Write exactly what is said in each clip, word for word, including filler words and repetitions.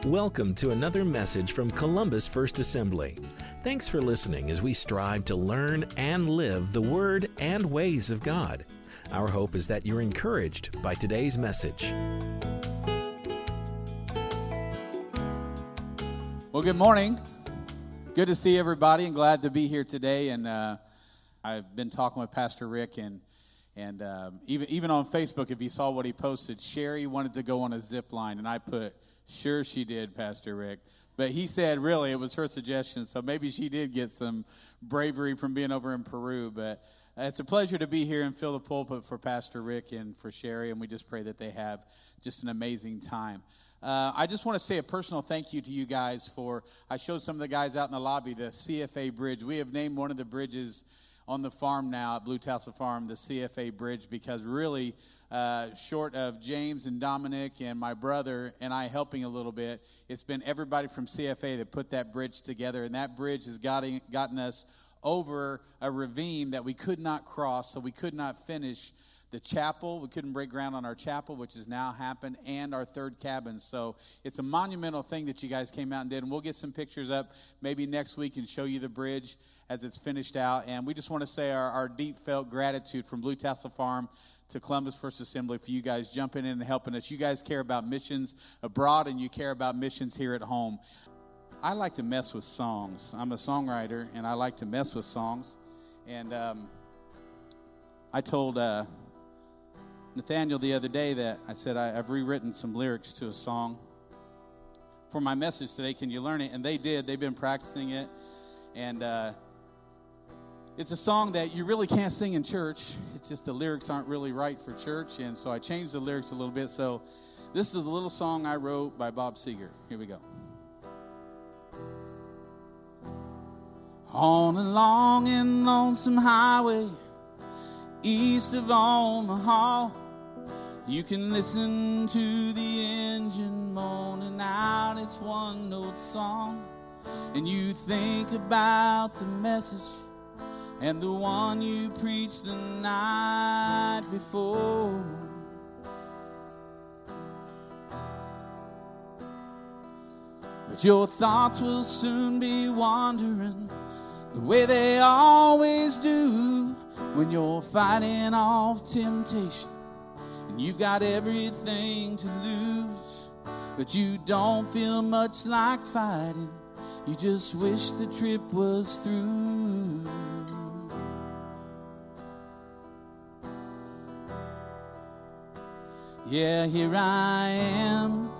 Welcome to another message from Columbus First Assembly. Thanks for listening as we strive to learn and live the Word and ways of God. Our hope is that you're encouraged by today's message. Well, good morning. Good to see everybody and glad to be here today. And uh, I've been talking with Pastor Rick, and and um, even even on Facebook, if you saw what he posted, Sherry wanted to go on a zip line, and I put, sure she did, Pastor Rick. But he said, really, it was her suggestion, so maybe she did get some bravery from being over in Peru. But uh, it's a pleasure to be here and fill the pulpit for Pastor Rick and for Sherry, and we just pray that they have just an amazing time. Uh, I just want to say a personal thank you to you guys for, I showed some of the guys out in the lobby, the C F A bridge. We have named one of the bridges on the farm now at Blue Tassel Farm the C F A bridge, because really, uh, short of James and Dominic and my brother and I helping a little bit, it's been everybody from C F A that put that bridge together, and that bridge has gotten, gotten us over a ravine that we could not cross, so we could not finish the chapel. We couldn't break ground on our chapel, which has now happened, and our third cabin. So it's a monumental thing that you guys came out and did, and we'll get some pictures up maybe next week and show you the bridge as it's finished out. And we just want to say our, our deep felt gratitude from Blue Tassel Farm to Columbus First Assembly for you guys jumping in and helping us. You guys care about missions abroad, and you care about missions here at home. I like to mess with songs. I'm a songwriter, and I like to mess with songs. And um, I told uh, Nathaniel the other day that I said, I, I've rewritten some lyrics to a song for my message today. Can you learn it? And they did. They've been practicing it. And uh, it's a song that you really can't sing in church. It's just the lyrics aren't really right for church. And so I changed the lyrics a little bit. So this is a little song I wrote by Bob Seger. Here we go. On a long and lonesome highway east of Omaha, you can listen to the engine moaning out its one-note song, and you think about the message and the one you preached the night before. But your thoughts will soon be wandering the way they always do when you're fighting off temptation and you've got everything to lose, but you don't feel much like fighting. You just wish the trip was through. Yeah, here I am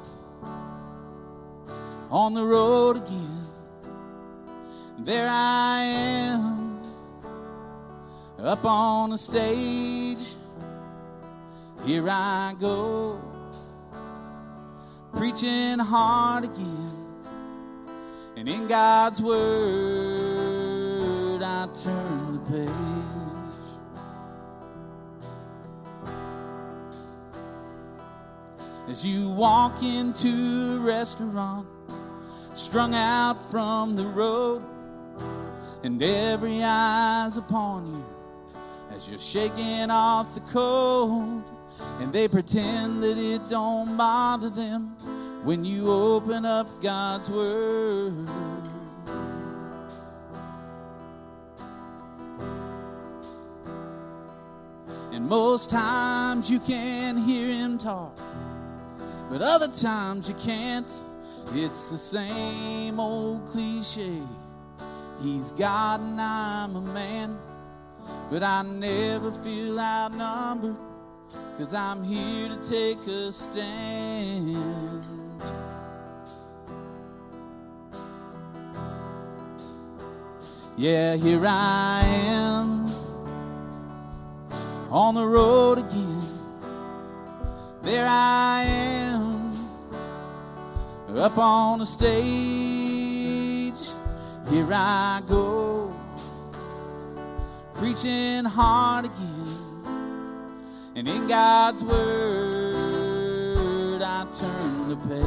on the road again. There I am up on a stage. Here I go, preaching hard again. And in God's word, I turn the page. As you walk into a restaurant, strung out from the road, and every eye's upon you as you're shaking off the cold, and they pretend that it don't bother them when you open up God's word. And most times you can hear him talk, but other times you can't. It's the same old cliche. He's God and I'm a man, but I never feel outnumbered, 'cause I'm here to take a stand. Yeah, here I am on the road again. There I am up on the stage. Here I go, preaching hard again. And in God's word, I turn the page.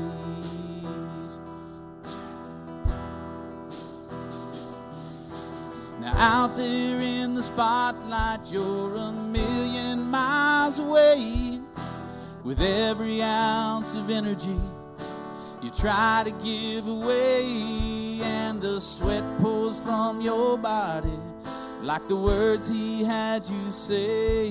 Now out there in the spotlight, you're a million miles away, with every ounce of energy You try to give away, and the sweat pours from your body like the words he had you say.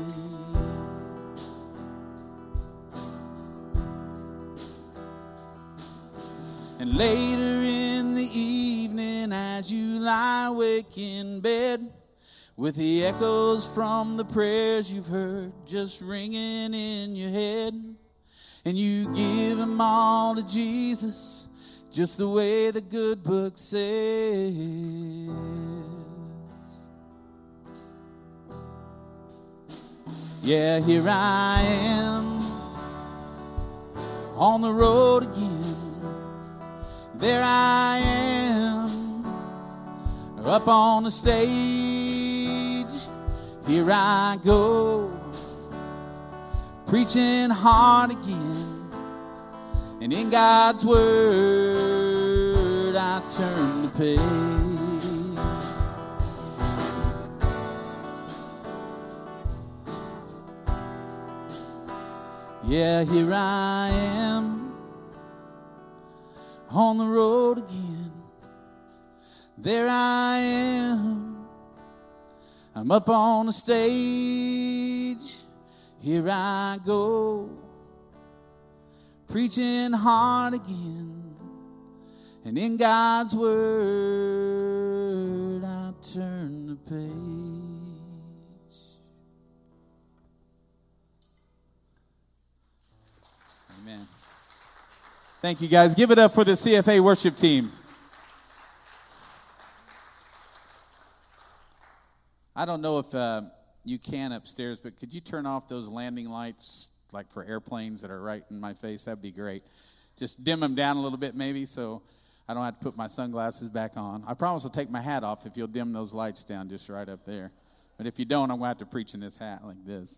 And later in the evening, as you lie awake in bed, with the echoes from the prayers you've heard just ringing in your head, and you give them all to Jesus, just the way the good book says. Yeah, here I am on the road again. There I am up on the stage. Here I go, preaching hard again. And in God's word, I turn the page. Yeah, here I am on the road again. There I am, I'm up on the stage. Here I go, preaching hard again. And in God's word, I turn the page. Amen. Thank you, guys. Give it up for the C F A worship team. I don't know if uh, you can upstairs, but could you turn off those landing lights, like for airplanes that are right in my face? That'd be great. Just dim them down a little bit maybe so I don't have to put my sunglasses back on. I promise I'll take my hat off if you'll dim those lights down just right up there. But if you don't, I'm going to have to preach in this hat like this.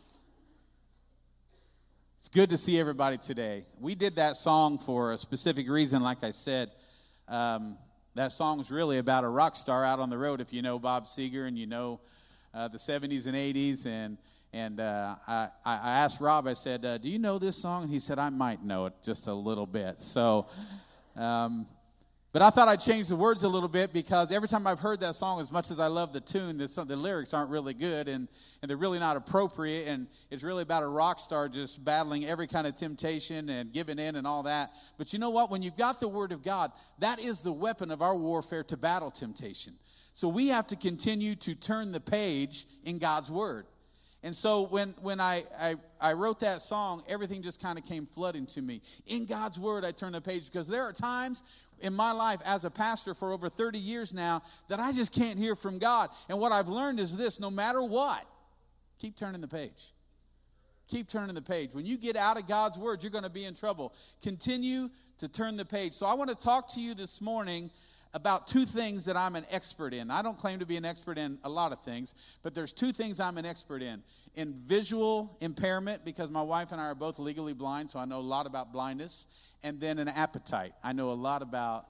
It's good to see everybody today. We did that song for a specific reason, like I said. Um, that song is really about a rock star out on the road, if you know Bob Seger and you know uh, the seventies and eighties. And and uh, I, I asked Rob, I said, uh, do you know this song? And he said, I might know it just a little bit. So, um, but I thought I'd change the words a little bit because every time I've heard that song, as much as I love the tune, the, the lyrics aren't really good and, and they're really not appropriate. And it's really about a rock star just battling every kind of temptation and giving in and all that. But you know what? When you've got the Word of God, that is the weapon of our warfare to battle temptation. So we have to continue to turn the page in God's Word. And so when, when I, I, I wrote that song, everything just kind of came flooding to me. In God's Word, I turn the page because there are times in my life as a pastor for over thirty years now that I just can't hear from God. And what I've learned is this: no matter what, keep turning the page. Keep turning the page. When you get out of God's Word, you're going to be in trouble. Continue to turn the page. So I want to talk to you this morning about two things that I'm an expert in. I don't claim to be an expert in a lot of things, but there's two things I'm an expert in. In visual impairment, because my wife and I are both legally blind, so I know a lot about blindness. And then an appetite. I know a lot about.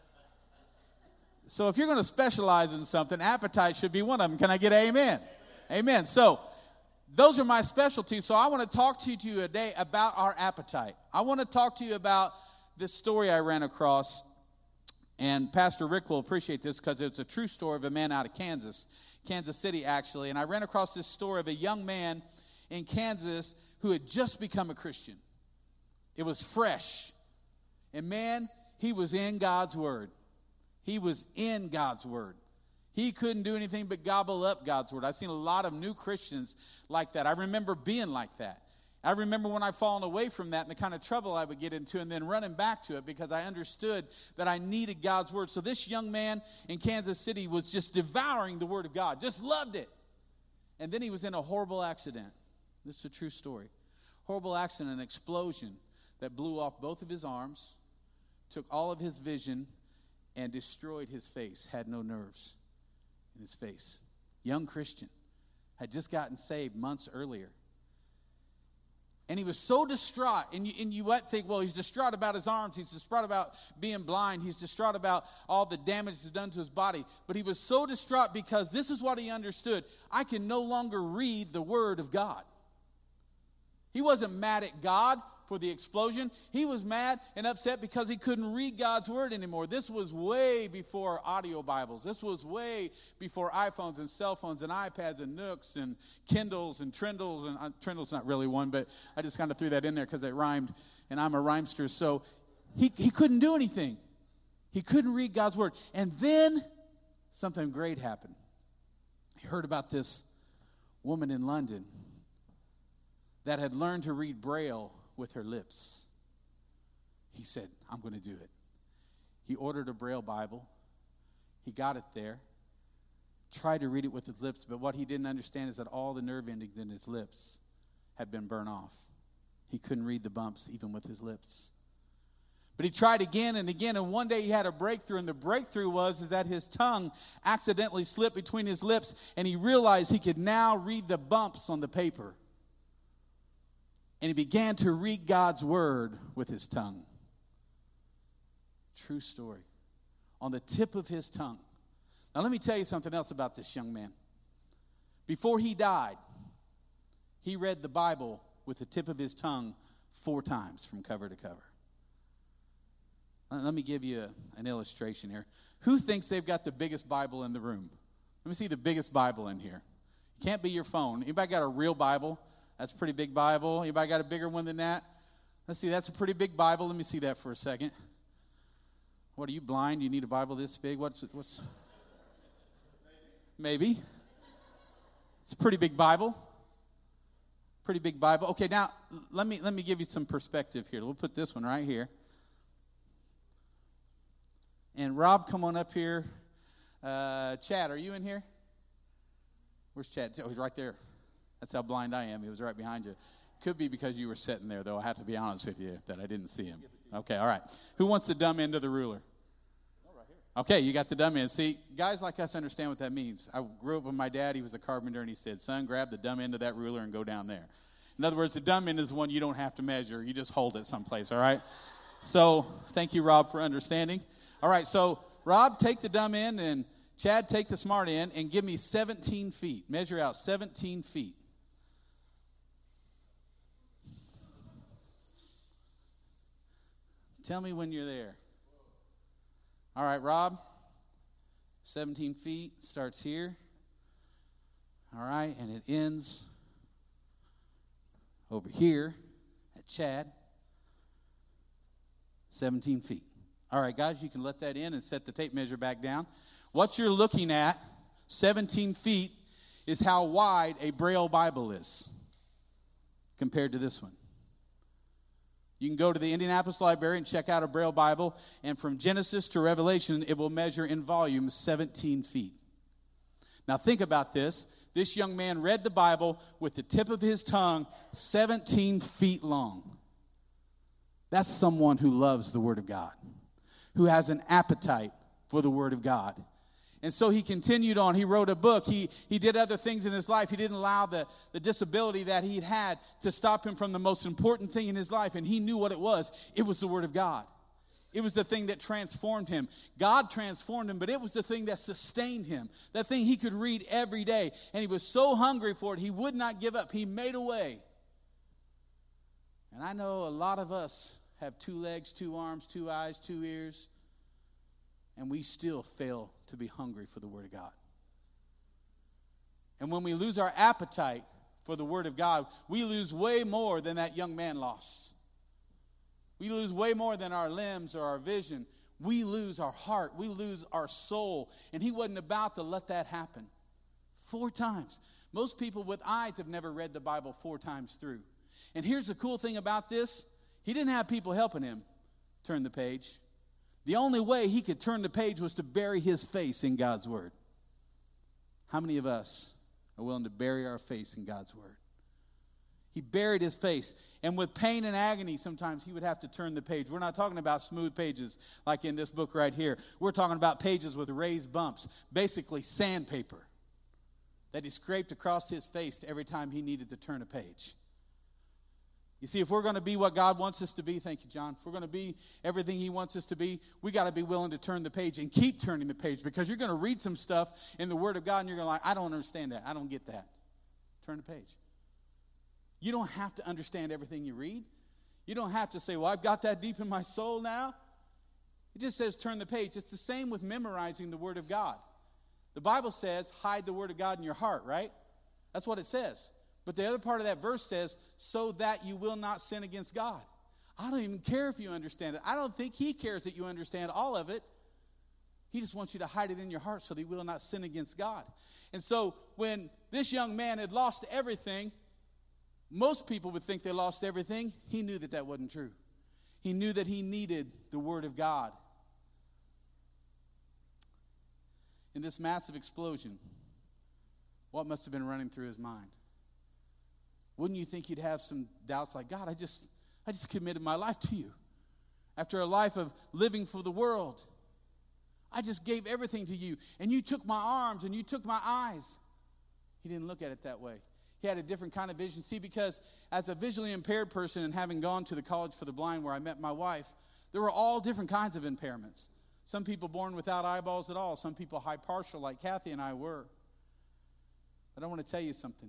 So if you're going to specialize in something, appetite should be one of them. Can I get amen? Amen. Amen. So those are my specialties. So I want to talk to you today about our appetite. I want to talk to you about this story I ran across. And Pastor Rick will appreciate this because it's a true story of a man out of Kansas, Kansas City, actually. And I ran across this story of a young man in Kansas who had just become a Christian. It was fresh. And man, he was in God's Word. He was in God's Word. He couldn't do anything but gobble up God's Word. I've seen a lot of new Christians like that. I remember being like that. I remember when I'd fallen away from that and the kind of trouble I would get into and then running back to it because I understood that I needed God's Word. So this young man in Kansas City was just devouring the Word of God, just loved it. And then he was in a horrible accident. This is a true story. Horrible accident, an explosion that blew off both of his arms, took all of his vision, and destroyed his face, had no nerves in his face. Young Christian, had just gotten saved months earlier. And he was so distraught, and you, and you might think, well, he's distraught about his arms, he's distraught about being blind, he's distraught about all the damage that's done to his body. But he was so distraught because this is what he understood: I can no longer read the Word of God. He wasn't mad at God for the explosion. He was mad and upset because he couldn't read God's word anymore. This was way before audio Bibles. This was way before iPhones and cell phones and iPads and Nooks and Kindles and Trindles. And uh, Trindle's not really one, but I just kind of threw that in there because it rhymed, and I'm a rhymester. So he, he couldn't do anything. He couldn't read God's word. And then something great happened. He heard about this woman in London that had learned to read Braille with her lips. He said, I'm going to do it. He ordered a Braille Bible. He got it there, tried to read it with his lips, but what he didn't understand is that all the nerve endings in his lips had been burned off. He couldn't read the bumps even with his lips. But he tried again and again, and one day he had a breakthrough, and the breakthrough was is that his tongue accidentally slipped between his lips, and he realized he could now read the bumps on the paper. And he began to read God's word with his tongue. True story. On the tip of his tongue. Now let me tell you something else about this young man. Before he died, he read the Bible with the tip of his tongue four times from cover to cover. Let me give you a, an illustration here. Who thinks they've got the biggest Bible in the room? Let me see the biggest Bible in here. It can't be your phone. Anybody got a real Bible? That's a pretty big Bible. Anybody got a bigger one than that? Let's see, that's a pretty big Bible. Let me see that for a second. What, are you blind? You need a Bible this big? What's it? What's? Maybe. It's a pretty big Bible. Pretty big Bible. Okay, now let me let me give you some perspective here. We'll put this one right here. And Rob, come on up here. Uh, Chad, are you in here? Where's Chad? Oh, he's right there. That's how blind I am. He was right behind you. Could be because you were sitting there, though. I have to be honest with you that I didn't see him. Okay, all right. Who wants the dumb end of the ruler? Okay, you got the dumb end. See, guys like us understand what that means. I grew up with my dad. He was a carpenter, and he said, son, grab the dumb end of that ruler and go down there. In other words, the dumb end is the one you don't have to measure. You just hold it someplace, all right? So thank you, Rob, for understanding. All right, so Rob, take the dumb end, and Chad, take the smart end, and give me seventeen feet. Measure out seventeen feet. Tell me when you're there. All right, Rob, seventeen feet starts here. All right, and it ends over here at Chad, seventeen feet. All right, guys, you can let that in and set the tape measure back down. What you're looking at, seventeen feet, is how wide a Braille Bible is compared to this one. You can go to the Indianapolis Library and check out a Braille Bible, and from Genesis to Revelation, it will measure in volume seventeen feet. Now think about this. This young man read the Bible with the tip of his tongue seventeen feet long. That's someone who loves the Word of God, who has an appetite for the Word of God. And so he continued on. He wrote a book. He he did other things in his life. He didn't allow the, the disability that he'd had to stop him from the most important thing in his life. And he knew what it was. It was the Word of God. It was the thing that transformed him. God transformed him, but it was the thing that sustained him. That thing he could read every day. And he was so hungry for it, he would not give up. He made a way. And I know a lot of us have two legs, two arms, two eyes, two ears, and we still fail to be hungry for the Word of God. And when we lose our appetite for the Word of God, we lose way more than that young man lost. We lose way more than our limbs or our vision. We lose our heart. We lose our soul. And he wasn't about to let that happen. Four times. Most people with eyes have never read the Bible four times through. And here's the cool thing about this. He didn't have people helping him turn the page. The only way he could turn the page was to bury his face in God's Word. How many of us are willing to bury our face in God's Word? He buried his face. And with pain and agony, sometimes he would have to turn the page. We're not talking about smooth pages like in this book right here. We're talking about pages with raised bumps, basically sandpaper that he scraped across his face every time he needed to turn a page. You see, if we're going to be what God wants us to be, thank you, John, if we're going to be everything he wants us to be, we got to be willing to turn the page and keep turning the page, because you're going to read some stuff in the Word of God and you're going to like, I don't understand that. I don't get that. Turn the page. You don't have to understand everything you read. You You don't have to say, well, I've got that deep in my soul now. It just says turn the page. It's the same with memorizing the Word of God. The Bible says hide the Word of God in your heart, right? That's what it says. But the other part of that verse says, so that you will not sin against God. I don't even care if you understand it. I don't think he cares that you understand all of it. He just wants you to hide it in your heart so that you will not sin against God. And so when this young man had lost everything, most people would think they lost everything. He knew that that wasn't true. He knew that he needed the Word of God. In this massive explosion, what must have been running through his mind? Wouldn't you think he'd have some doubts like, God, I just, I just committed my life to you. After a life of living for the world, I just gave everything to you. And you took my arms and you took my eyes. He didn't look at it that way. He had a different kind of vision. See, because as a visually impaired person and having gone to the College for the Blind where I met my wife, there were all different kinds of impairments. Some people born without eyeballs at all. Some people high partial like Kathy and I were. But I want to tell you something.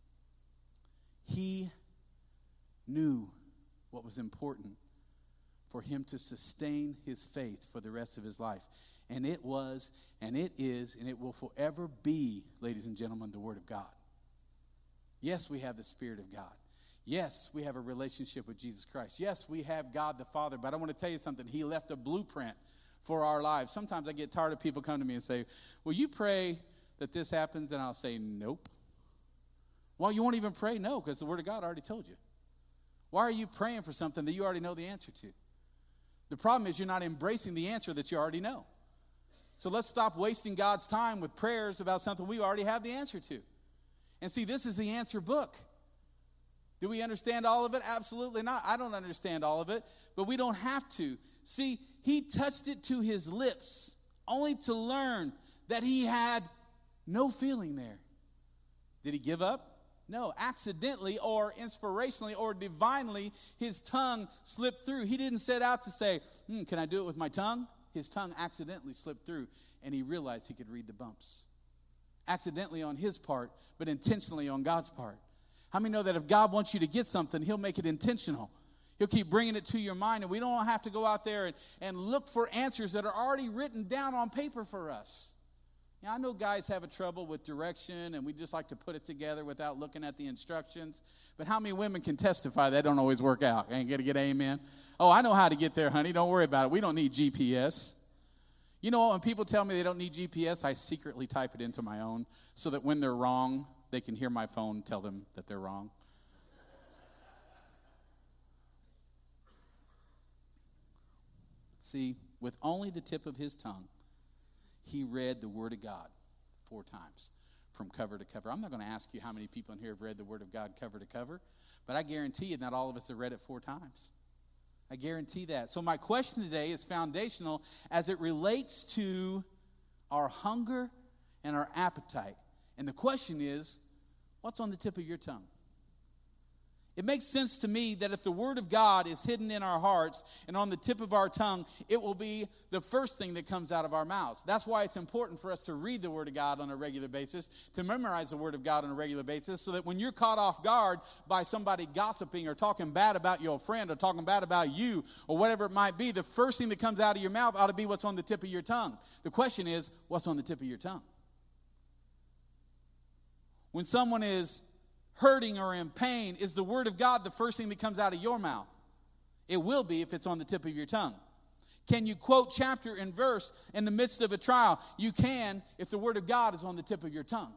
He knew what was important for him to sustain his faith for the rest of his life. And it was, and it is, and it will forever be, ladies and gentlemen, the Word of God. Yes, we have the Spirit of God. Yes, we have a relationship with Jesus Christ. Yes, we have God the Father. But I want to tell you something. He left a blueprint for our lives. Sometimes I get tired of people coming to me and say, will you pray that this happens? And I'll say, nope. Well, you won't even pray? No, because the Word of God already told you. Why are you praying for something that you already know the answer to? The problem is you're not embracing the answer that you already know. So let's stop wasting God's time with prayers about something we already have the answer to. And see, this is the answer book. Do we understand all of it? Absolutely not. I don't understand all of it, but we don't have to. See, he touched it to his lips only to learn that he had no feeling there. Did he give up? No, accidentally or inspirationally or divinely, his tongue slipped through. He didn't set out to say, hmm, can I do it with my tongue? His tongue accidentally slipped through, and he realized he could read the bumps. Accidentally on his part, but intentionally on God's part. How many know that if God wants you to get something, he'll make it intentional? He'll keep bringing it to your mind, and we don't have to go out there and, and look for answers that are already written down on paper for us. Now, I know guys have a trouble with direction, and we just like to put it together without looking at the instructions. But how many women can testify that don't always work out? Ain't gonna get amen? Oh, I know how to get there, honey. Don't worry about it. We don't need G P S. You know, when people tell me they don't need G P S, I secretly type it into my own so that when they're wrong, they can hear my phone tell them that they're wrong. See, with only the tip of his tongue, he read the Word of God four times from cover to cover. I'm not going to ask you how many people in here have read the Word of God cover to cover, but I guarantee you not all of us have read it four times. I guarantee that. So my question today is foundational as it relates to our hunger and our appetite. And the question is, what's on the tip of your tongue? It makes sense to me that if the Word of God is hidden in our hearts and on the tip of our tongue, it will be the first thing that comes out of our mouths. That's why it's important for us to read the Word of God on a regular basis, to memorize the Word of God on a regular basis, so that when you're caught off guard by somebody gossiping or talking bad about your friend or talking bad about you or whatever it might be, the first thing that comes out of your mouth ought to be what's on the tip of your tongue. The question is, what's on the tip of your tongue? When someone is hurting or in pain, is the Word of God the first thing that comes out of your mouth? It will be if it's on the tip of your tongue. Can you quote chapter and verse in the midst of a trial? You can if the Word of God is on the tip of your tongue.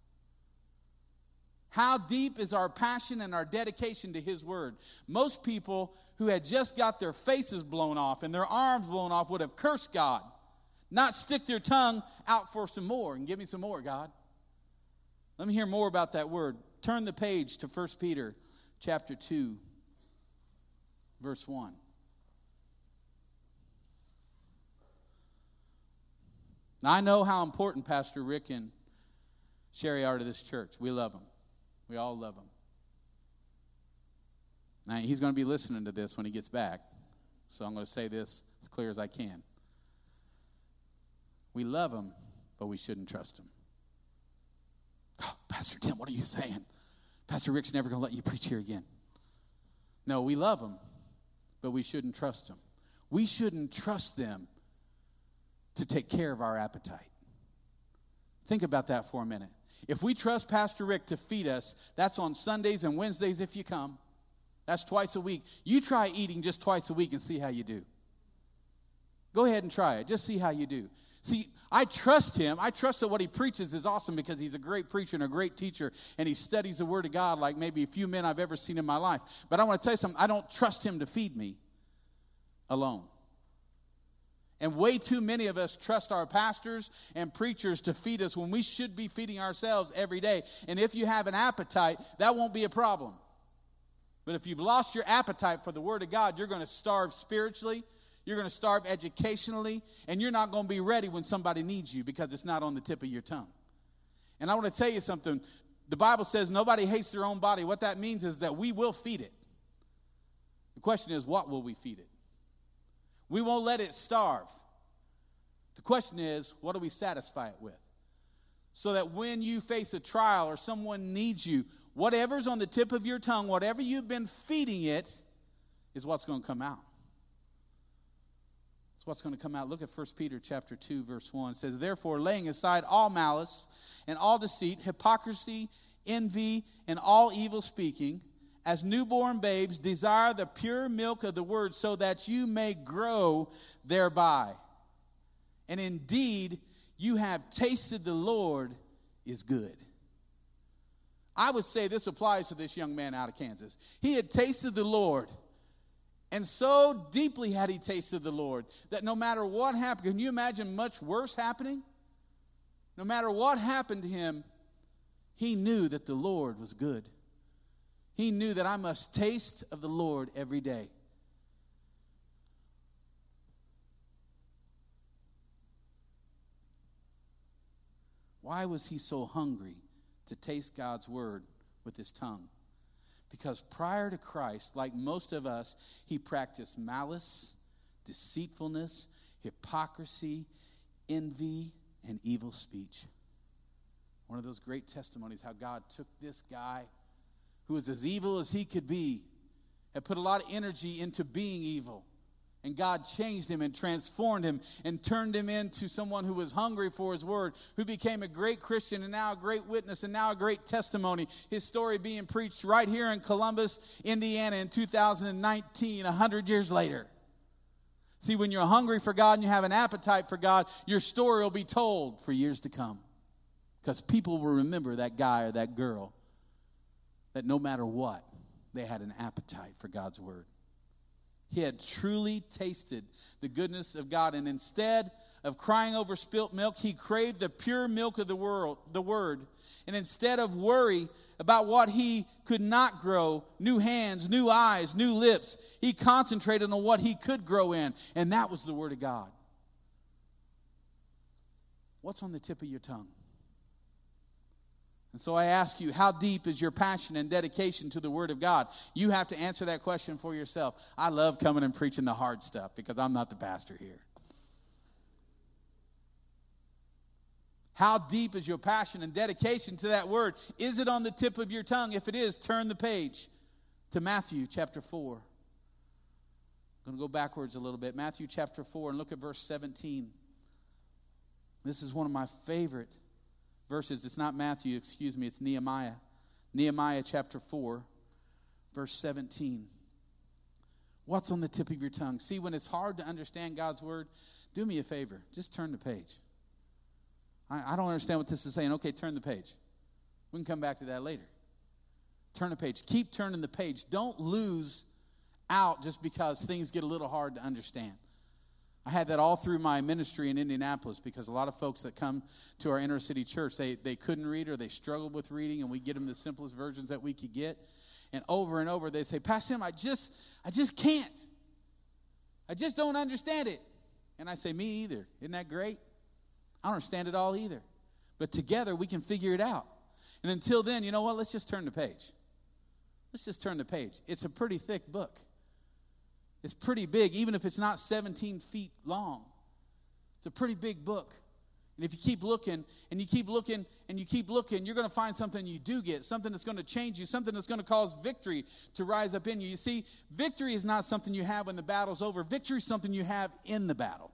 How deep is our passion and our dedication to His Word? Most people who had just got their faces blown off and their arms blown off would have cursed God, not stick their tongue out for some more and give me some more, God. Let me hear more about that word. Turn the page to First Peter chapter two, verse one. Now, I know how important Pastor Rick and Sherry are to this church. We love them. We all love them. Now, he's going to be listening to this when he gets back, so I'm going to say this as clear as I can. We love him, but we shouldn't trust him. Oh, Pastor Tim, what are you saying? Pastor Rick's never going to let you preach here again. No, we love him, but we shouldn't trust them. We shouldn't trust them to take care of our appetite. Think about that for a minute. If we trust Pastor Rick to feed us, that's on Sundays and Wednesdays if you come. That's twice a week. You try eating just twice a week and see how you do. Go ahead and try it. Just see how you do. See, I trust him. I trust that what he preaches is awesome because he's a great preacher and a great teacher, and he studies the Word of God like maybe a few men I've ever seen in my life. But I want to tell you something. I don't trust him to feed me alone. And way too many of us trust our pastors and preachers to feed us when we should be feeding ourselves every day. And if you have an appetite, that won't be a problem. But if you've lost your appetite for the Word of God, you're going to starve spiritually. You're going to starve educationally, and you're not going to be ready when somebody needs you because it's not on the tip of your tongue. And I want to tell you something. The Bible says nobody hates their own body. What that means is that we will feed it. The question is, what will we feed it? We won't let it starve. The question is, what do we satisfy it with? So that when you face a trial or someone needs you, whatever's on the tip of your tongue, whatever you've been feeding it, is what's going to come out. That's what's going to come out. Look at First Peter chapter two, verse one. It says, therefore, laying aside all malice and all deceit, hypocrisy, envy, and all evil speaking, as newborn babes, desire the pure milk of the word so that you may grow thereby. And indeed, you have tasted the Lord is good. I would say this applies to this young man out of Kansas. He had tasted the Lord. And so deeply had he tasted the Lord that no matter what happened, can you imagine much worse happening? No matter what happened to him, he knew that the Lord was good. He knew that I must taste of the Lord every day. Why was he so hungry to taste God's word with his tongue? Because prior to Christ, like most of us, he practiced malice, deceitfulness, hypocrisy, envy, and evil speech. One of those great testimonies how God took this guy who was as evil as he could be, had put a lot of energy into being evil. And God changed him and transformed him and turned him into someone who was hungry for his word, who became a great Christian and now a great witness and now a great testimony. His story being preached right here in Columbus, Indiana in two thousand nineteen, a hundred years later. See, when you're hungry for God and you have an appetite for God, your story will be told for years to come. Because people will remember that guy or that girl that no matter what, they had an appetite for God's word. He had truly tasted the goodness of God. And instead of crying over spilt milk, he craved the pure milk of the world, the word. And instead of worry about what he could not grow, new hands, new eyes, new lips, he concentrated on what he could grow in. And that was the word of God. What's on the tip of your tongue? And so I ask you, how deep is your passion and dedication to the Word of God? You have to answer that question for yourself. I love coming and preaching the hard stuff because I'm not the pastor here. How deep is your passion and dedication to that Word? Is it on the tip of your tongue? If it is, turn the page to Matthew chapter four. I'm going to go backwards a little bit. Matthew chapter four and look at verse seventeen. This is one of my favorite verses. It's not Matthew, excuse me, it's Nehemiah. Nehemiah chapter four, verse seventeen. What's on the tip of your tongue? See, when it's hard to understand God's word, do me a favor. Just turn the page. I, I don't understand what this is saying. Okay, turn the page. We can come back to that later. Turn the page. Keep turning the page. Don't lose out just because things get a little hard to understand. I had that all through my ministry in Indianapolis because a lot of folks that come to our inner city church, they, they couldn't read or they struggled with reading, and we get them the simplest versions that we could get. And over and over they say, Pastor Tim, I just, I just can't. I just don't understand it. And I say, me either. Isn't that great? I don't understand it all either. But together we can figure it out. And until then, you know what? Let's just turn the page. Let's just turn the page. It's a pretty thick book. It's pretty big, even if it's not seventeen feet long. It's a pretty big book. And if you keep looking and you keep looking and you keep looking, you're going to find something you do get, something that's going to change you, something that's going to cause victory to rise up in you. You see, victory is not something you have when the battle's over. Victory is something you have in the battle.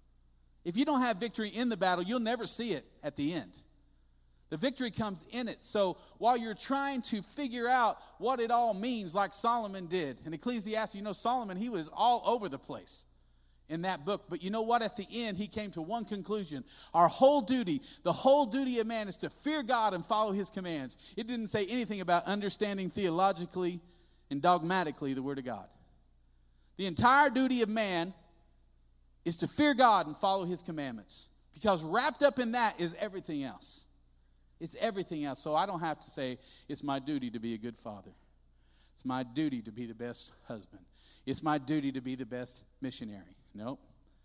If you don't have victory in the battle, you'll never see it at the end. The victory comes in it. So while you're trying to figure out what it all means, like Solomon did in Ecclesiastes, you know, Solomon, he was all over the place in that book. But you know what? At the end, he came to one conclusion. Our whole duty, the whole duty of man is to fear God and follow his commands. It didn't say anything about understanding theologically and dogmatically the Word of God. The entire duty of man is to fear God and follow his commandments. Because wrapped up in that is everything else. It's everything else. So I don't have to say it's my duty to be a good father. It's my duty to be the best husband. It's my duty to be the best missionary. Nope.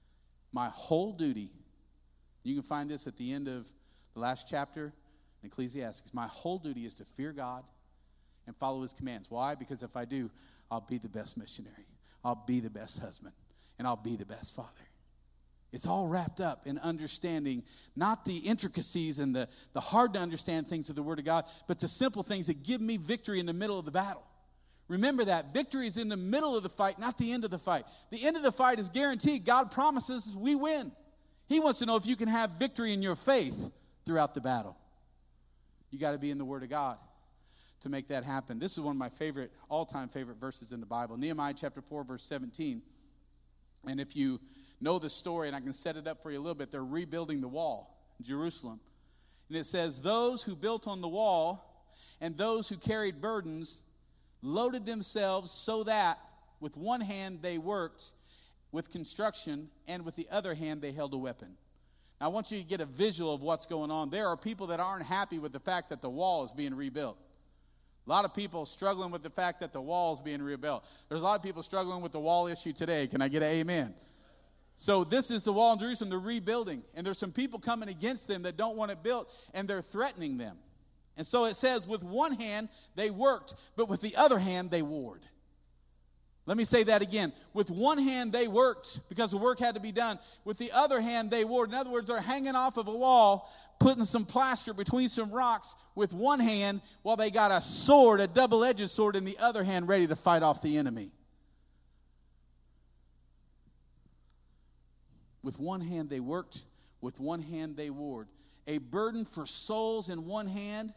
My whole duty, you can find this at the end of the last chapter in Ecclesiastes. My whole duty is to fear God and follow his commands. Why? Because if I do, I'll be the best missionary. I'll be the best husband. And I'll be the best father. It's all wrapped up in understanding not the intricacies and the, the hard to understand things of the Word of God, but the simple things that give me victory in the middle of the battle. Remember that. Victory is in the middle of the fight, not the end of the fight. The end of the fight is guaranteed. God promises we win. He wants to know if you can have victory in your faith throughout the battle. You got to be in the Word of God to make that happen. This is one of my favorite, all-time favorite verses in the Bible. Nehemiah chapter four, verse seventeen. And if you know the story, and I can set it up for you a little bit, they're rebuilding the wall in Jerusalem. And it says, those who built on the wall and those who carried burdens loaded themselves so that with one hand they worked with construction and with the other hand they held a weapon. Now I want you to get a visual of what's going on. There are people that aren't happy with the fact that the wall is being rebuilt. A lot of people struggling with the fact that the wall is being rebuilt. There's a lot of people struggling with the wall issue today. Can I get an amen? So this is the wall in Jerusalem, they're rebuilding. And there's some people coming against them that don't want it built, and they're threatening them. And so it says, with one hand they worked, but with the other hand they warred. Let me say that again. With one hand they worked because the work had to be done. With the other hand they warred. In other words, they're hanging off of a wall, putting some plaster between some rocks with one hand while they got a sword, a double-edged sword, in the other hand ready to fight off the enemy. With one hand they worked, with one hand they warred. A burden for souls in one hand.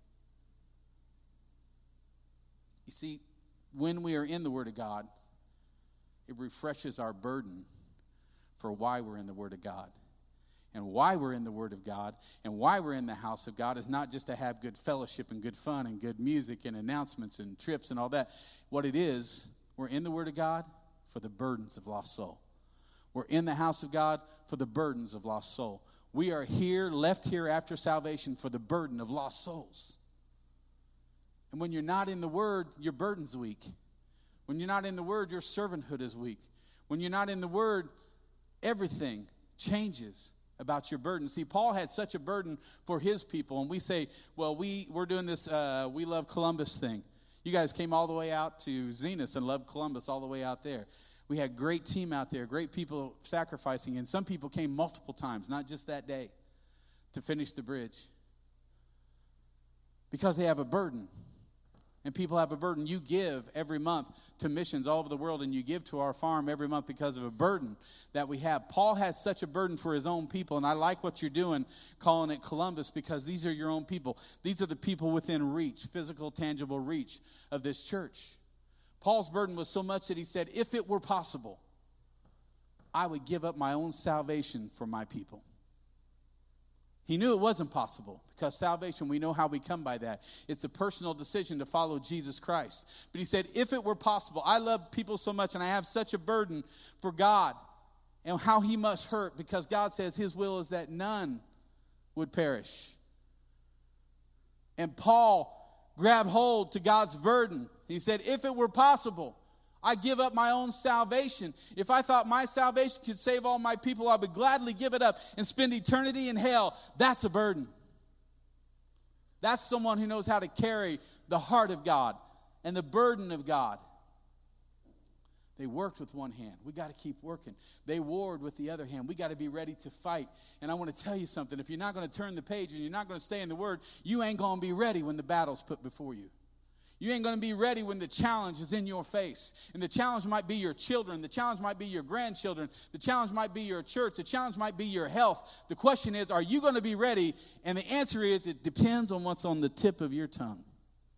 You see, when we are in the Word of God, it refreshes our burden for why we're in the Word of God. And why we're in the Word of God and why we're in the house of God is not just to have good fellowship and good fun and good music and announcements and trips and all that. What it is, we're in the Word of God for the burdens of lost soul. We're in the house of God for the burdens of lost soul. We are here, left here after salvation for the burden of lost souls. And when you're not in the Word, your burden's weak. When you're not in the Word, your servanthood is weak. When you're not in the Word, everything changes about your burden. See, Paul had such a burden for his people, and we say, well, we, we're doing this uh, We Love Columbus thing. You guys came all the way out to Zenas and loved Columbus all the way out there. We had a great team out there, great people sacrificing, and some people came multiple times, not just that day, to finish the bridge. Because they have a burden. And people have a burden. You give every month to missions all over the world, and you give to our farm every month because of a burden that we have. Paul has such a burden for his own people, and I like what you're doing, calling it Columbus, because these are your own people. These are the people within reach, physical, tangible reach of this church. Paul's burden was so much that he said, if it were possible, I would give up my own salvation for my people. He knew it wasn't possible because salvation, we know how we come by that. It's a personal decision to follow Jesus Christ. But he said, if it were possible, I love people so much and I have such a burden for God and how he must hurt, because God says his will is that none would perish. And Paul grabbed hold to God's burden. He said, if it were possible, I give up my own salvation. If I thought my salvation could save all my people, I would gladly give it up and spend eternity in hell. That's a burden. That's someone who knows how to carry the heart of God and the burden of God. They worked with one hand. We got to keep working. They warred with the other hand. We got to be ready to fight. And I want to tell you something. If you're not going to turn the page and you're not going to stay in the Word, you ain't going to be ready when the battle's put before you. You ain't going to be ready when the challenge is in your face. And the challenge might be your children. The challenge might be your grandchildren. The challenge might be your church. The challenge might be your health. The question is, are you going to be ready? And the answer is, it depends on what's on the tip of your tongue.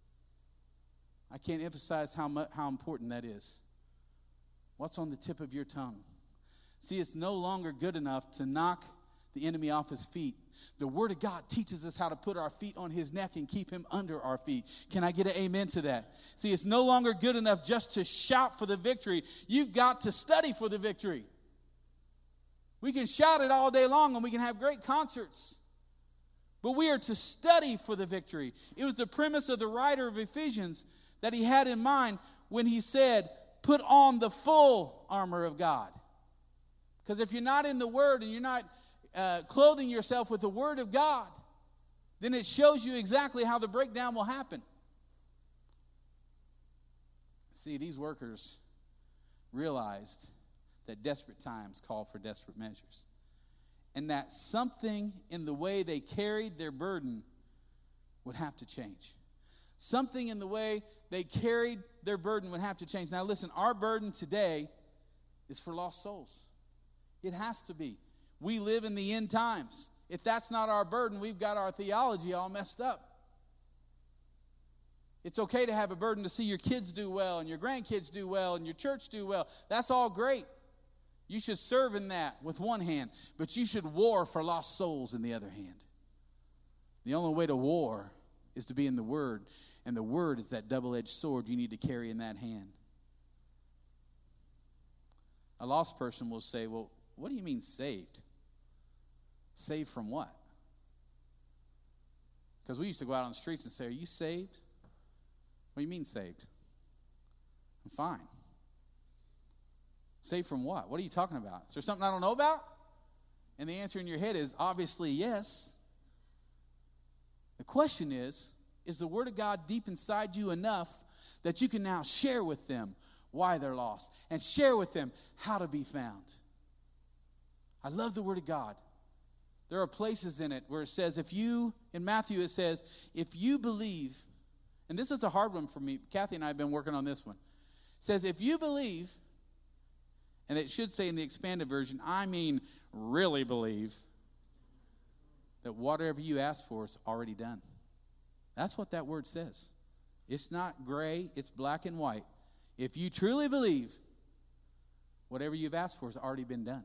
I can't emphasize how much, how important that is. What's on the tip of your tongue? See, it's no longer good enough to knock the enemy off his feet. The Word of God teaches us how to put our feet on his neck and keep him under our feet. Can I get an amen to that? See, it's no longer good enough just to shout for the victory. You've got to study for the victory. We can shout it all day long and we can have great concerts. But we are to study for the victory. It was the premise of the writer of Ephesians that he had in mind when he said, put on the full armor of God. Because if you're not in the Word and you're not uh, clothing yourself with the Word of God, then it shows you exactly how the breakdown will happen. See, these workers realized that desperate times call for desperate measures. And that something in the way they carried their burden would have to change. Something in the way they carried their burden would have to change. Now listen, our burden today is for lost souls. It has to be. We live in the end times. If that's not our burden, we've got our theology all messed up. It's okay to have a burden to see your kids do well and your grandkids do well and your church do well. That's all great. You should serve in that with one hand, but you should war for lost souls in the other hand. The only way to war is to be in the Word. And the Word is that double-edged sword you need to carry in that hand. A lost person will say, well, what do you mean saved? Saved from what? Because we used to go out on the streets and say, are you saved? What do you mean saved? I'm fine. Saved from what? What are you talking about? Is there something I don't know about? And the answer in your head is obviously yes. The question is, is the Word of God deep inside you enough that you can now share with them why they're lost and share with them how to be found? I love the Word of God. There are places in it where it says, if you, in Matthew it says, if you believe, and this is a hard one for me. Kathy and I have been working on this one. It says, if you believe, and it should say in the expanded version, I mean really believe, that whatever you ask for is already done. That's what that word says. It's not gray, it's black and white. If you truly believe, whatever you've asked for has already been done.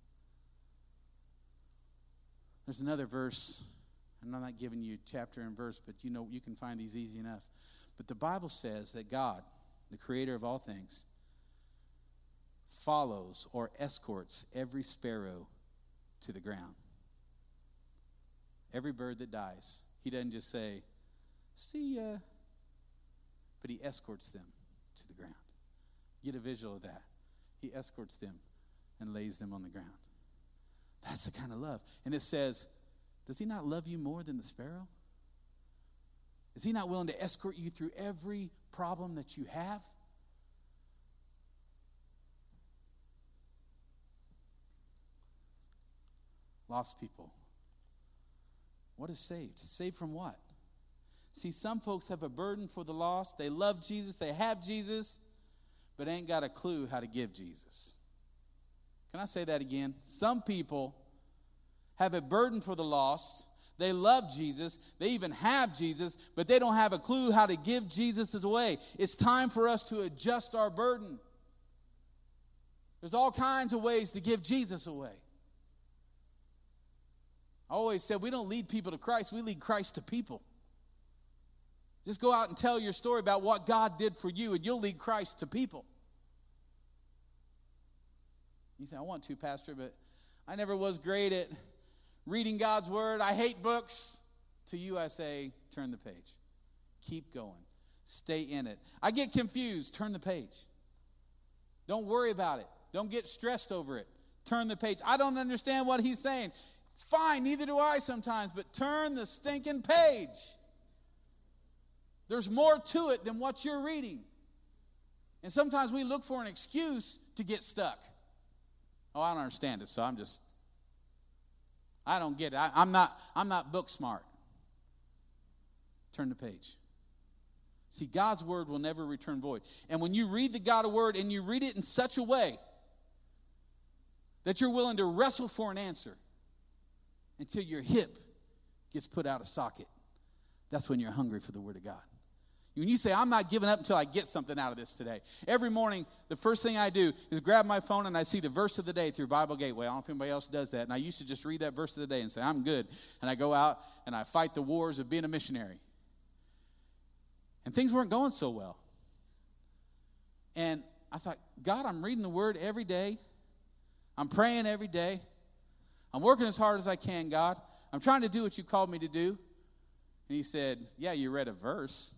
There's another verse, and I'm not giving you chapter and verse, but you know you can find these easy enough. But the Bible says that God, the creator of all things, follows or escorts every sparrow to the ground. Every bird that dies. He doesn't just say, see ya, but he escorts them to the ground. Get a visual of that. He escorts them and lays them on the ground. That's the kind of love. And it says, does he not love you more than the sparrow? Is he not willing to escort you through every problem that you have? Lost people. What is saved? Saved from what? See, some folks have a burden for the lost. They love Jesus. They have Jesus, but ain't got a clue how to give Jesus. Can I say that again? Some people have a burden for the lost. They love Jesus. They even have Jesus, but they don't have a clue how to give Jesus away. It's time for us to adjust our burden. There's all kinds of ways to give Jesus away. I always said we don't lead people to Christ. We lead Christ to people. Just go out and tell your story about what God did for you, and you'll lead Christ to people. You say, I want to, Pastor, but I never was great at reading God's Word. I hate books. To you, I say, turn the page. Keep going. Stay in it. I get confused. Turn the page. Don't worry about it. Don't get stressed over it. Turn the page. I don't understand what he's saying. It's fine. Neither do I sometimes. But turn the stinking page. There's more to it than what you're reading. And sometimes we look for an excuse to get stuck. Oh, I don't understand it, so I'm just, I don't get it. I, I'm not, I'm not book smart. Turn the page. See, God's word will never return void. And when you read the God of word and you read it in such a way that you're willing to wrestle for an answer until your hip gets put out of socket, that's when you're hungry for the word of God. When you say, I'm not giving up until I get something out of this today. Every morning, the first thing I do is grab my phone and I see the verse of the day through Bible Gateway. I don't know if anybody else does that. And I used to just read that verse of the day and say, I'm good. And I go out and I fight the wars of being a missionary. And things weren't going so well. And I thought, God, I'm reading the word every day. I'm praying every day. I'm working as hard as I can, God. I'm trying to do what you called me to do. And he said, yeah, you read a verse.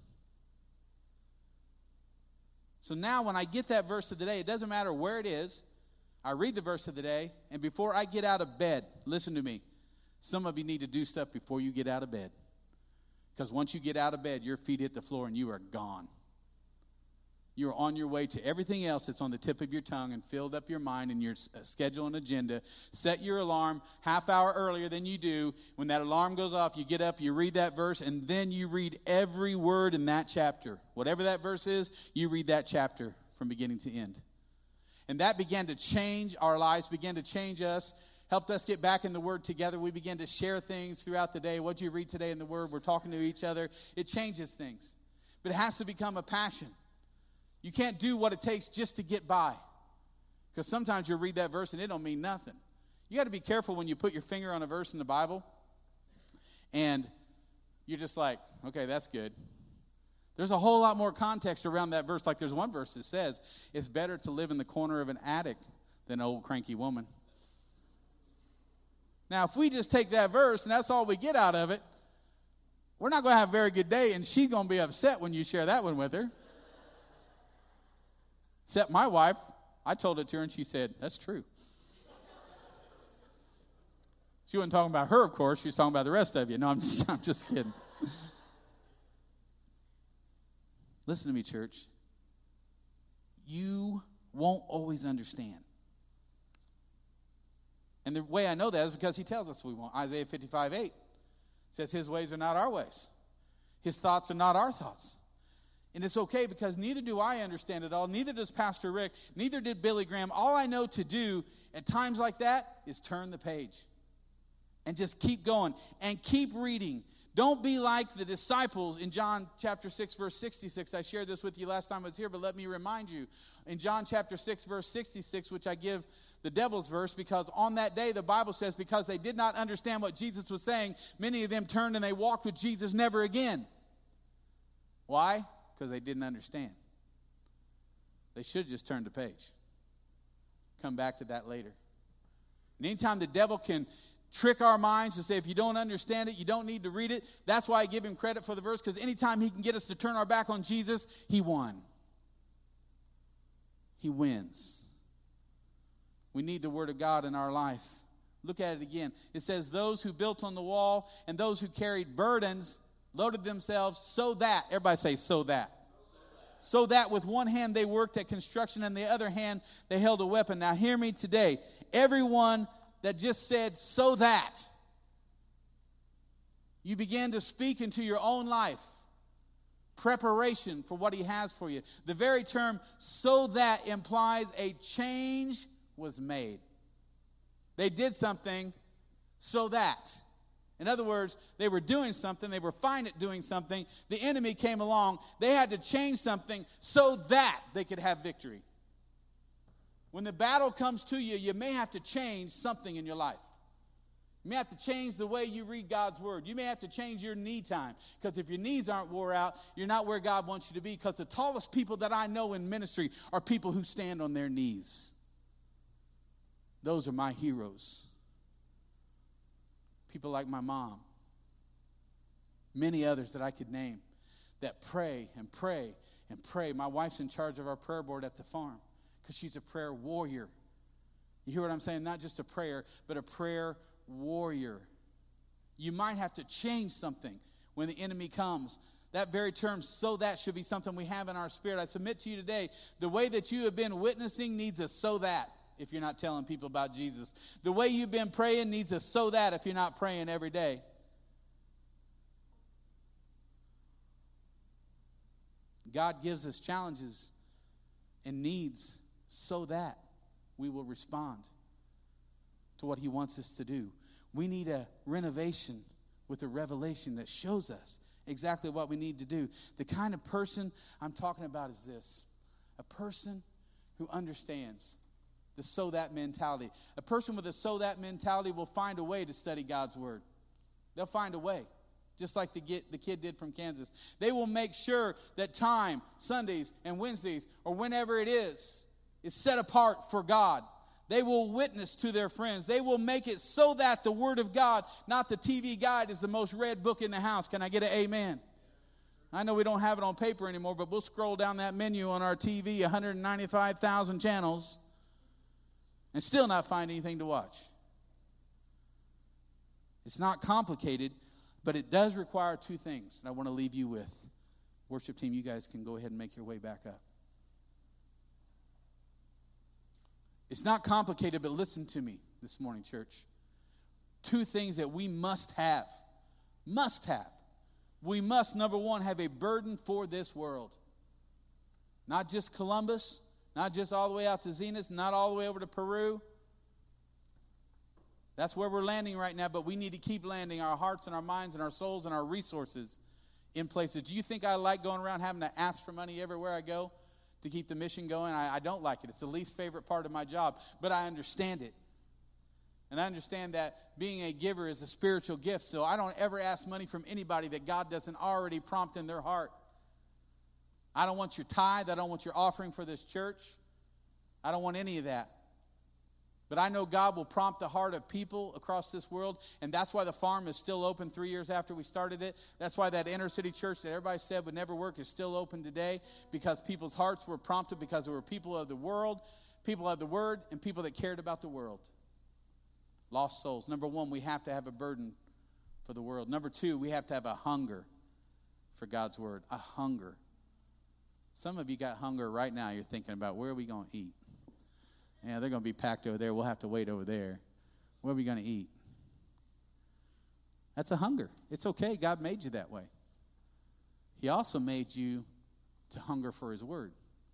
So now when I get that verse of the day, it doesn't matter where it is. I read the verse of the day, and before I get out of bed, listen to me. Some of you need to do stuff before you get out of bed. Because once you get out of bed, your feet hit the floor and you are gone. You are on your way to everything else that's on the tip of your tongue and filled up your mind and your schedule and agenda. Set your alarm half hour earlier than you do. When that alarm goes off, you get up, you read that verse, and then you read every word in that chapter. Whatever that verse is, you read that chapter from beginning to end. And that began to change our lives, began to change us, helped us get back in the Word together. We began to share things throughout the day. What did you read today in the Word? We're talking to each other. It changes things. But it has to become a passion. You can't do what it takes just to get by. Because sometimes you'll read that verse and it don't mean nothing. You got to be careful when you put your finger on a verse in the Bible and you're just like, okay, that's good. There's a whole lot more context around that verse. Like there's one verse that says, it's better to live in the corner of an attic than an old cranky woman. Now, if we just take that verse and that's all we get out of it, we're not going to have a very good day, and she's going to be upset when you share that one with her. Except my wife, I told it to her, and she said, that's true. She wasn't talking about her, of course. She was talking about the rest of you. No, I'm just, I'm just kidding. Listen to me, church. You won't always understand. And the way I know that is because he tells us we won't. Isaiah fifty-five eight says his ways are not our ways. His thoughts are not our thoughts. And it's okay because neither do I understand it all. Neither does Pastor Rick. Neither did Billy Graham. All I know to do at times like that is turn the page. And just keep going. And keep reading. Don't be like the disciples in John chapter six, verse sixty-six. I shared this with you last time I was here, but let me remind you. In John chapter six, verse sixty-six, which I give the devil's verse, because on that day, the Bible says, because they did not understand what Jesus was saying, many of them turned and they walked with Jesus never again. Why? Because they didn't understand. They should just turn the page. Come back to that later. And anytime the devil can trick our minds to say, if you don't understand it, you don't need to read it. That's why I give him credit for the verse, because anytime he can get us to turn our back on Jesus, he won. He wins. We need the word of God in our life. Look at it again. It says, those who built on the wall and those who carried burdens loaded themselves so that, everybody say, so that. So that with one hand they worked at construction and the other hand they held a weapon. Now hear me today. Everyone that just said, so that, you began to speak into your own life preparation for what he has for you. The very term so that implies a change was made. They did something so that. In other words, they were doing something. They were fine at doing something. The enemy came along. They had to change something so that they could have victory. When the battle comes to you, you may have to change something in your life. You may have to change the way you read God's word. You may have to change your knee time. Because if your knees aren't wore out, you're not where God wants you to be. Because the tallest people that I know in ministry are people who stand on their knees. Those are my heroes. People like my mom. Many others that I could name that pray and pray and pray. My wife's in charge of our prayer board at the farm because she's a prayer warrior. You hear what I'm saying? Not just a prayer, but a prayer warrior. You might have to change something when the enemy comes. That very term, so that, should be something we have in our spirit. I submit to you today, the way that you have been witnessing needs a so that if you're not telling people about Jesus. The way you've been praying needs a so that if you're not praying every day. God gives us challenges and needs so that we will respond to what he wants us to do. We need a renovation with a revelation that shows us exactly what we need to do. The kind of person I'm talking about is this: a person who understands the so that mentality. A person with a so that mentality will find a way to study God's word. They'll find a way, just like the, get, the kid did from Kansas. They will make sure that time, Sundays and Wednesdays, or whenever it is, is set apart for God. They will witness to their friends. They will make it so that the Word of God, not the T V guide, is the most read book in the house. Can I get an amen? I know we don't have it on paper anymore, but we'll scroll down that menu on our T V, one hundred ninety-five thousand channels, and still not find anything to watch. It's not complicated, but it does require two things, and I want to leave you with. Worship team, you guys can go ahead and make your way back up. It's not complicated, but listen to me this morning, church. Two things that we must have. Must have. We must, number one, have a burden for this world. Not just Columbus, not just all the way out to Zenith, not all the way over to Peru. That's where we're landing right now, but we need to keep landing our hearts and our minds and our souls and our resources in places. Do you think I like going around having to ask for money everywhere I go to keep the mission going? I, I don't like it. It's the least favorite part of my job, but I understand it. And I understand that being a giver is a spiritual gift, so I don't ever ask money from anybody that God doesn't already prompt in their heart. I don't want your tithe. I don't want your offering for this church. I don't want any of that. But I know God will prompt the heart of people across this world, and that's why the farm is still open three years after we started it. That's why that inner city church that everybody said would never work is still open today, because people's hearts were prompted, because there were people of the world, people of the word, and people that cared about the world. Lost souls. Number one, we have to have a burden for the world. Number two, we have to have a hunger for God's word. A hunger. Some of you got hunger right now. You're thinking about, where are we going to eat? Yeah, they're going to be packed over there. We'll have to wait over there. Where are we going to eat? That's a hunger. It's okay. God made you that way. He also made you to hunger for his word.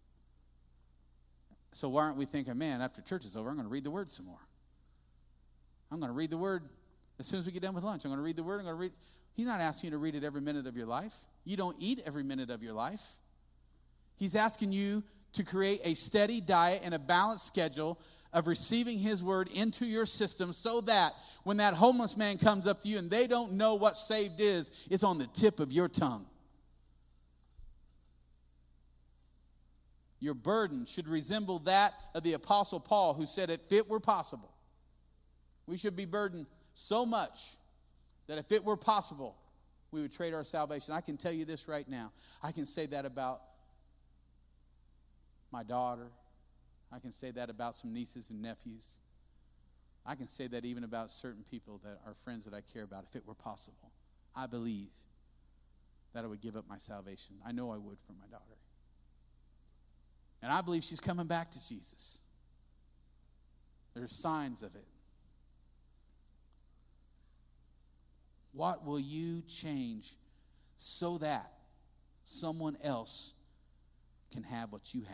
So why aren't we thinking, man, after church is over, I'm going to read the word some more. I'm going to read the word as soon as we get done with lunch. I'm going to read the word. I'm going to read. He's not asking you to read it every minute of your life. You don't eat every minute of your life. He's asking you to create a steady diet and a balanced schedule of receiving his word into your system, so that when that homeless man comes up to you and they don't know what saved is, it's on the tip of your tongue. Your burden should resemble that of the Apostle Paul, who said, if it were possible, we should be burdened so much that if it were possible, we would trade our salvation. I can tell you this right now. I can say that about my daughter. I can say that about some nieces and nephews. I can say that even about certain people that are friends that I care about. If it were possible, I believe that I would give up my salvation. I know I would for my daughter. And I believe she's coming back to Jesus. There's signs of it. What will you change so that someone else can have what you have?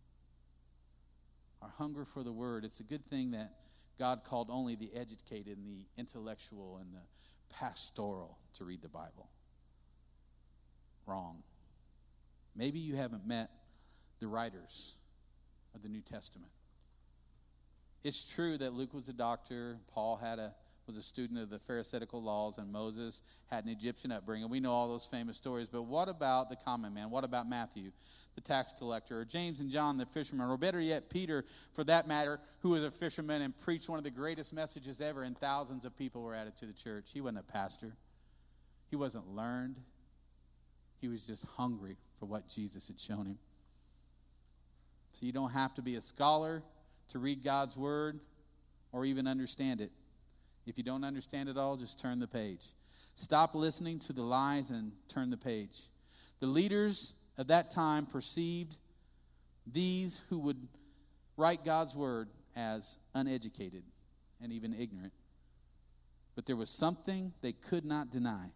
Our hunger for the word. It's a good thing that God called only the educated and the intellectual and the pastoral to read the Bible. Wrong. Maybe you haven't met the writers of the New Testament. It's true that Luke was a doctor, Paul had a was a student of the Pharisaical laws, and Moses had an Egyptian upbringing. We know all those famous stories, but what about the common man? What about Matthew, the tax collector, or James and John, the fishermen, or better yet, Peter, for that matter, who was a fisherman and preached one of the greatest messages ever, and thousands of people were added to the church. He wasn't a pastor. He wasn't learned. He was just hungry for what Jesus had shown him. So you don't have to be a scholar to read God's word or even understand it. If you don't understand it all, just turn the page. Stop listening to the lies and turn the page. The leaders of that time perceived these who would write God's word as uneducated and even ignorant. But there was something they could not deny.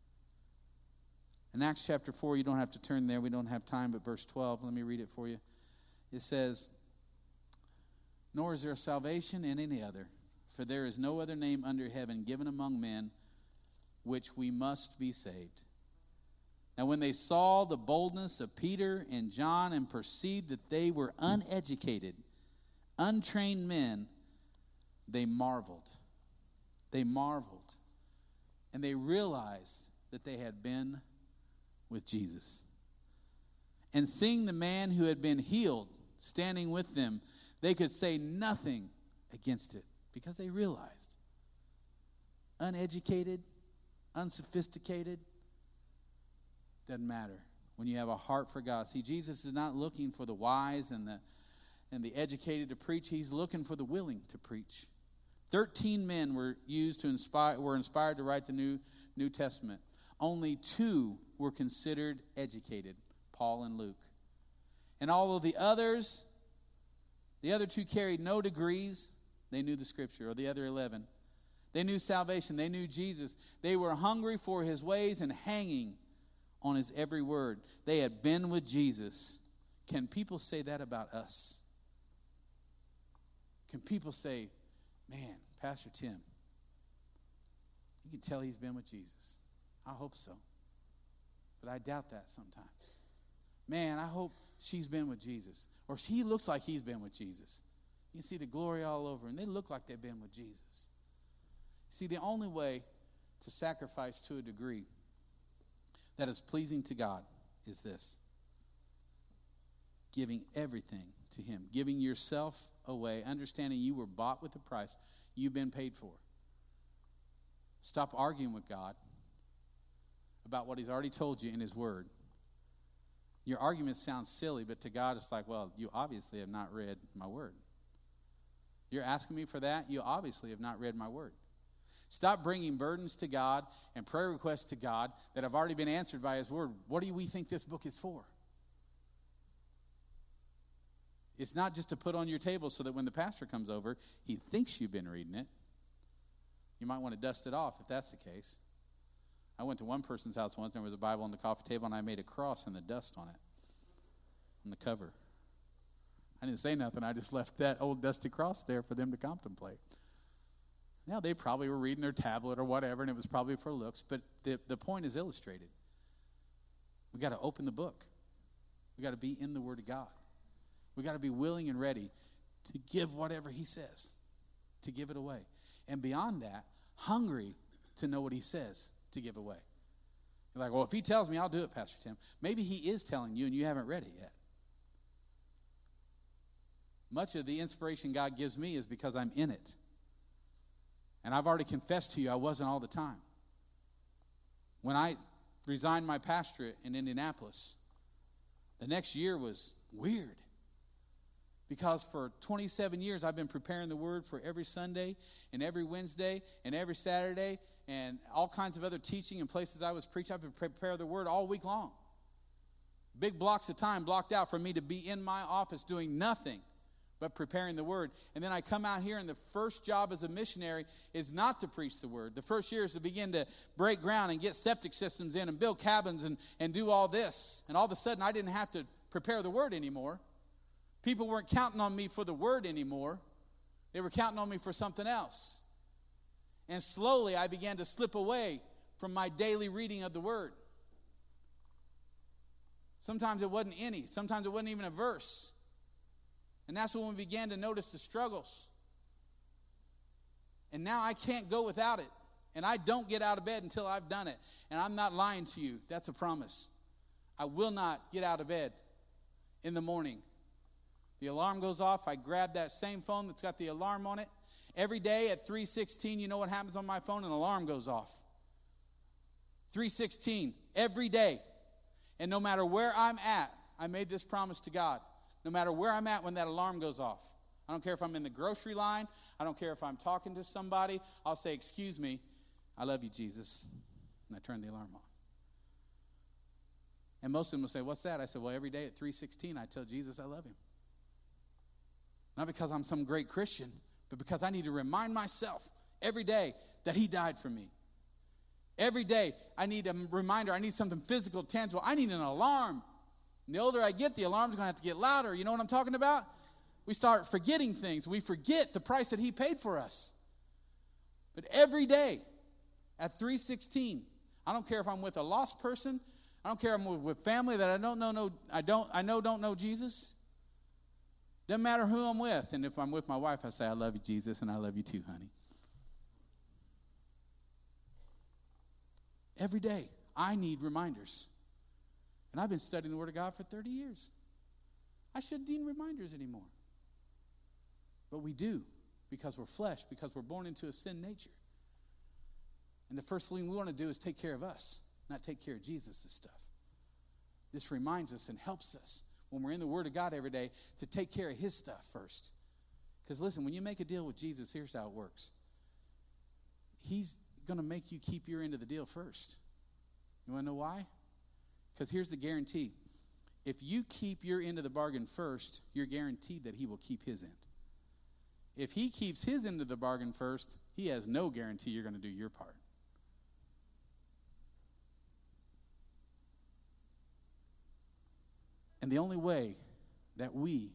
In Acts chapter four, you don't have to turn there. We don't have time, but verse twelve, let me read it for you. It says, "Nor is there salvation in any other, for there is no other name under heaven given among men which we must be saved." Now when they saw the boldness of Peter and John and perceived that they were uneducated, untrained men, they marveled. They marveled. And they realized that they had been with Jesus. And seeing the man who had been healed standing with them, they could say nothing against it because they realized uneducated, unsophisticated, doesn't matter when you have a heart for God. See, Jesus is not looking for the wise and the and the educated to preach. He's looking for the willing to preach. Thirteen men were used to inspire were inspired to write the New New Testament. Only two were considered educated, Paul and Luke. And although the others, the other two carried no degrees, they knew the scripture, or the other eleven. They knew salvation. They knew Jesus. They were hungry for his ways and hanging on his every word. They had been with Jesus. Can people say that about us? Can people say, man, Pastor Tim, you can tell he's been with Jesus. I hope so. But I doubt that sometimes. Man, I hope she's been with Jesus. Or he looks like he's been with Jesus. You see the glory all over, and they look like they've been with Jesus. See, the only way to sacrifice to a degree that is pleasing to God is this: giving everything to him, giving yourself away, understanding you were bought with a price, you've been paid for. Stop arguing with God about what he's already told you in his word. Your argument sounds silly, but to God it's like, well, you obviously have not read my word. You're asking me for that? You obviously have not read my word. Stop bringing burdens to God and prayer requests to God that have already been answered by his word. What do we think this book is for? It's not just to put on your table so that when the pastor comes over, he thinks you've been reading it. You might want to dust it off if that's the case. I went to one person's house once, and there was a Bible on the coffee table, and I made a cross and the dust on it, on the cover. I didn't say nothing. I just left that old dusty cross there for them to contemplate. Now, they probably were reading their tablet or whatever, and it was probably for looks, but the, the point is illustrated. We got to open the book. We got to be in the Word of God. We got to be willing and ready to give whatever he says, to give it away. And beyond that, hungry to know what he says to give away. You're like, well, if he tells me, I'll do it, Pastor Tim. Maybe he is telling you and you haven't read it yet. Much of the inspiration God gives me is because I'm in it. And I've already confessed to you I wasn't all the time. When I resigned my pastorate in Indianapolis, the next year was weird. Because for twenty-seven years, I've been preparing the word for every Sunday and every Wednesday and every Saturday and all kinds of other teaching and places I was preaching. I've been preparing the word all week long. Big blocks of time blocked out for me to be in my office doing nothing but preparing the word. And then I come out here, and the first job as a missionary is not to preach the word. The first year is to begin to break ground and get septic systems in and build cabins and, and do all this. And all of a sudden, I didn't have to prepare the word anymore. People weren't counting on me for the word anymore. They were counting on me for something else. And slowly, I began to slip away from my daily reading of the word. Sometimes it wasn't any. Sometimes it wasn't even a verse. And that's when we began to notice the struggles. And now I can't go without it. And I don't get out of bed until I've done it. And I'm not lying to you. That's a promise. I will not get out of bed in the morning. The alarm goes off. I grab that same phone that's got the alarm on it. Every day at three sixteen, you know what happens on my phone? An alarm goes off. three sixteen, every day. And no matter where I'm at, I made this promise to God. No matter where I'm at when that alarm goes off. I don't care if I'm in the grocery line. I don't care if I'm talking to somebody. I'll say, excuse me, I love you, Jesus. And I turn the alarm off. And most of them will say, what's that? I said, well, every day at three sixteen, I tell Jesus I love him. Not because I'm some great Christian, but because I need to remind myself every day that he died for me. Every day, I need a reminder. I need something physical, tangible. I need an alarm. And the older I get, the alarm's going to have to get louder. You know what I'm talking about? We start forgetting things. We forget the price that he paid for us. But every day at three sixteen, I don't care if I'm with a lost person. I don't care if I'm with family that I don't know, no, I don't, I know don't know Jesus. Doesn't matter who I'm with. And if I'm with my wife, I say, I love you, Jesus, and I love you too, honey. Every day, I need reminders. And I've been studying the Word of God for thirty years. I shouldn't need reminders anymore. But we do, because we're flesh, because we're born into a sin nature. And the first thing we want to do is take care of us, not take care of Jesus' stuff. This reminds us and helps us when we're in the Word of God every day to take care of his stuff first. Because listen, when you make a deal with Jesus, here's how it works. He's going to make you keep your end of the deal first. You want to know why? Because here's the guarantee. If you keep your end of the bargain first, you're guaranteed that he will keep his end. If he keeps his end of the bargain first, he has no guarantee you're going to do your part. And the only way that we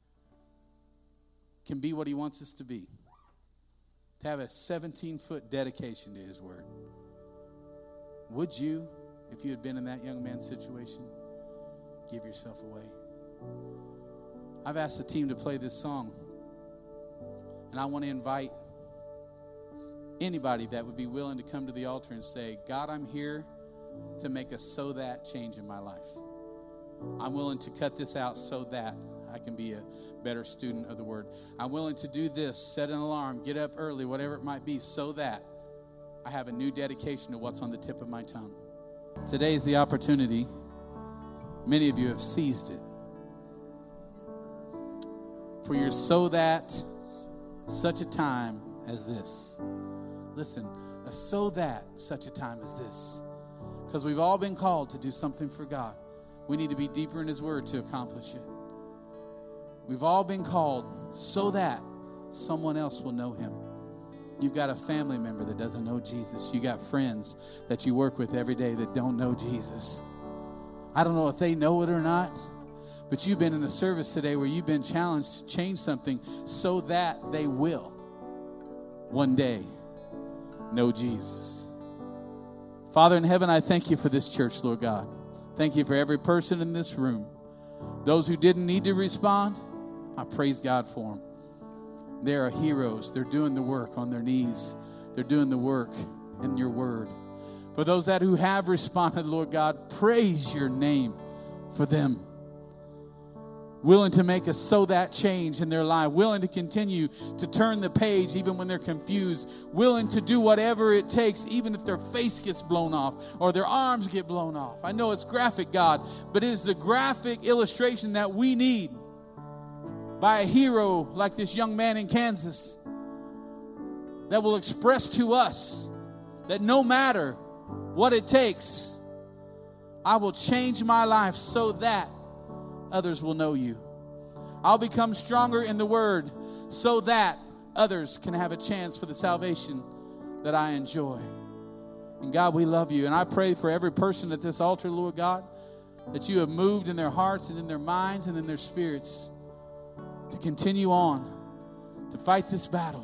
can be what he wants us to be, to have a seventeen-foot dedication to his word. Would you, if you had been in that young man's situation, give yourself away? I've asked the team to play this song, and I want to invite anybody that would be willing to come to the altar and say, God, I'm here to make a so that change in my life. I'm willing to cut this out so that I can be a better student of the word. I'm willing to do this, set an alarm, get up early, whatever it might be, so that I have a new dedication to what's on the tip of my tongue. Today is the opportunity. Many of you have seized it. For your so that such a time as this. Listen, a so that such a time as this. Because we've all been called to do something for God. We need to be deeper in his word to accomplish it. We've all been called so that someone else will know him. You've got a family member that doesn't know Jesus. You got friends that you work with every day that don't know Jesus. I don't know if they know it or not, but you've been in a service today where you've been challenged to change something so that they will one day know Jesus. Father in heaven, I thank you for this church, Lord God. Thank you for every person in this room. Those who didn't need to respond, I praise God for them. They are heroes. They're doing the work on their knees. They're doing the work in your word. For those that who have responded, Lord God, praise your name for them. Willing to make a so that change in their life. Willing to continue to turn the page even when they're confused. Willing to do whatever it takes even if their face gets blown off or their arms get blown off. I know it's graphic, God, but it is the graphic illustration that we need by a hero like this young man in Kansas that will express to us that no matter what it takes, I will change my life so that others will know you. I'll become stronger in the word so that others can have a chance for the salvation that I enjoy. And God, we love you. And I pray for every person at this altar, Lord God, that you have moved in their hearts and in their minds and in their spirits to continue on, to fight this battle.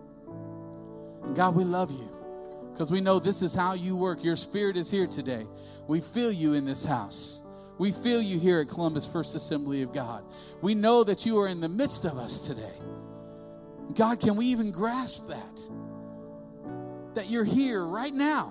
And God, we love you because we know this is how you work. Your spirit is here today. We feel you in this house. We feel you here at Columbus First Assembly of God. We know that you are in the midst of us today. God, can we even grasp that? That you're here right now.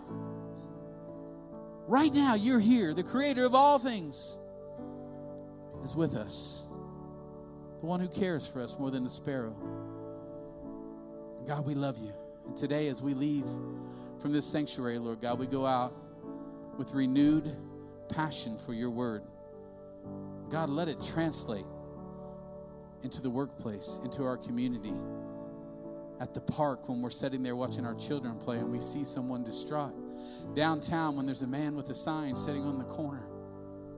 Right now, you're here. The creator of all things is with us. The one who cares for us more than a sparrow. God, we love you. And today as we leave from this sanctuary, Lord God, we go out with renewed passion for your word. God, let it translate into the workplace, into our community, at the park when we're sitting there watching our children play and we see someone distraught, downtown when there's a man with a sign sitting on the corner.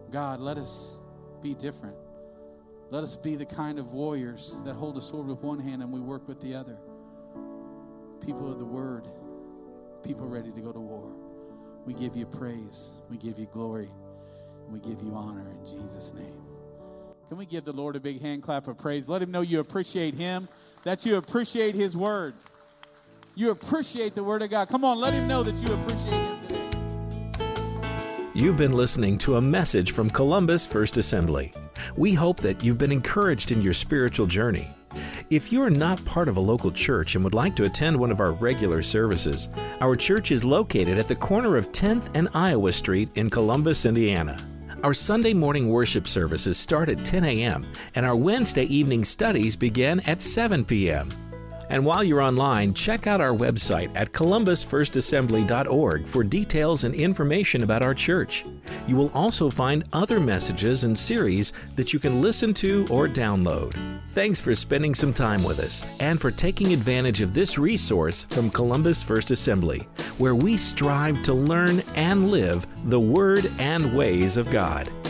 God, let us be different. Let us be the kind of warriors that hold a sword with one hand and we work with the other. People of the word, people ready to go to war. We give you praise, we give you glory, and we give you honor in Jesus' name. Can we give the Lord a big hand clap of praise? Let him know you appreciate him, that you appreciate his word. You appreciate the word of God. Come on, let him know that you appreciate him today. You've been listening to a message from Columbus First Assembly. We hope that you've been encouraged in your spiritual journey. If you are not part of a local church and would like to attend one of our regular services, our church is located at the corner of tenth and Iowa Street in Columbus, Indiana. Our Sunday morning worship services start at ten a.m. and our Wednesday evening studies begin at seven p.m. And while you're online, check out our website at columbus first assembly dot org for details and information about our church. You will also find other messages and series that you can listen to or download. Thanks for spending some time with us and for taking advantage of this resource from Columbus First Assembly, where we strive to learn and live the Word and ways of God.